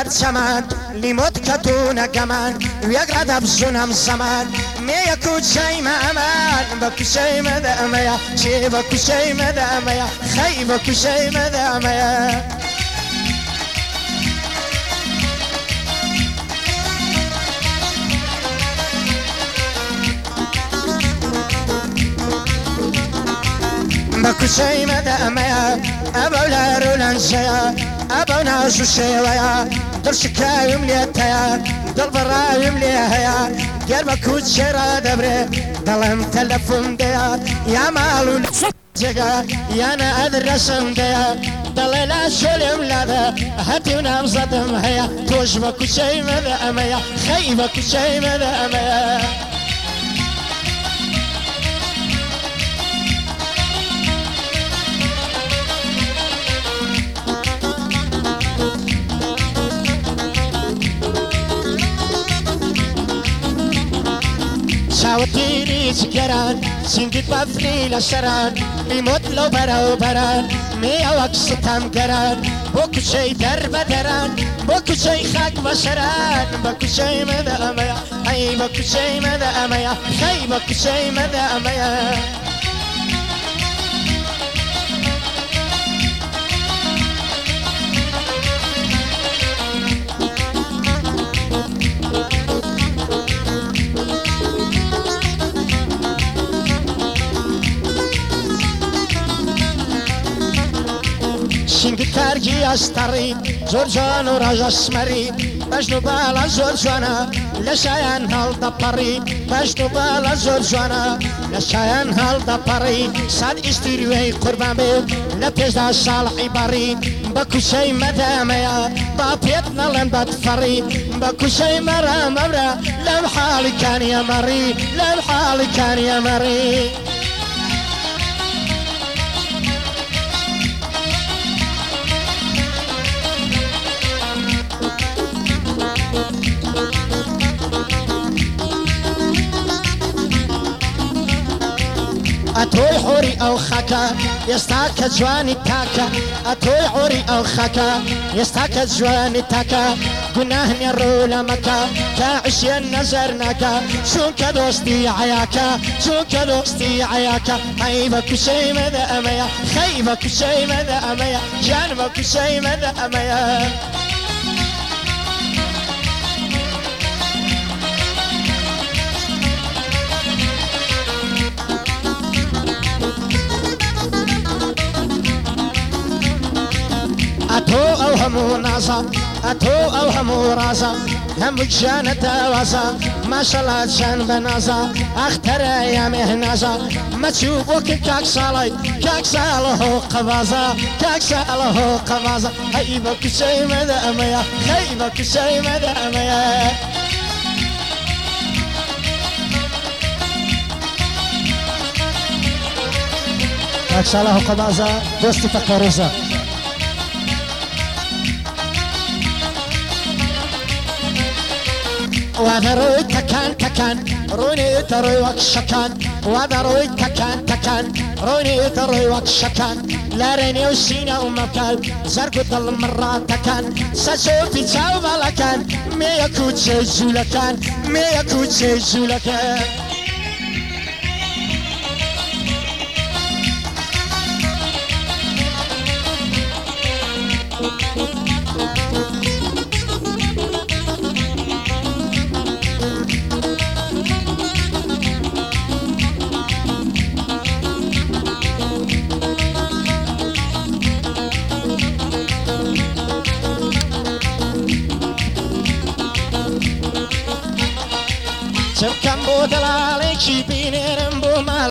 زمان لموت كتونا كمان ويقرأ دبزونهم زمان ما يكون شيء ما أمان بكو شيء ما داميا شي بكو شيء ما داميا خي بكو شيء ما داميا بكو شيء ما داميا أبولا رولانسيا أبونا زوشيويا دل شكايم ليتيا دل برايم ليهيا قلبك وتشيرا دبري دلم تلفون ديا يا مالو زيغا يا انا ادرسم ديا دللا شلم لادا هاتي ونام صدم هيا توجبك شي ماذا اميا خيبك شي ماذا اميا شاوتيني سكران سنجد بفني لشران لموت لو برا وبران ميا وكستم قران بوكو شي درب دران بوكو شي خاك بشران بوكو شي مدى أميا أي بوكو شي مدى أميا خي بوكو شي مدى أميا شنگی ترگی از تری زورجان و راج اسمری بجنو بالا زورجانا لشایان حال دپری بجنو بالا زورجانا لشایان حال دپری صد استریوی قربان بیو لپیش دا صالحی باری بکو شی مدامیا با پیتنا لن بدفری بکو شی مرا ممرا لم حالی کان یا مری لم حالی کان یا مری اتوي حوري او خكا يستاك جواني تاكا اتوي حوري او خكا يستاك جواني تاكا قناهن يرولا مكا كاعشي النزر ناكا شونك دوستي عياكا شونك دوستي عياكا عيبك شي مدى اميا خيبك شي مدى اميا جانبك شي مدى اميا أتو أو همو ناسا أتو أو همو راسا هم بجانة تواسا ما شاء الله جان بناسا أختر يا مهناسا ما تشوفوك كاك صاله قبازا كاك صاله قبازا هيبك شي مدى أميا خيبك شي مدى أميا كاك صاله قبازا دوستي فقروزا وذروي تكان روني تروي وكشكان وذروي تكان روني تروي وكشكان لا ريني وسينا ومكان زرقو ضل مرات تكان سشوفي تشاو بالكان ميكو تشيزو لكان ميكو تشيزو لكان Cercambo della legge,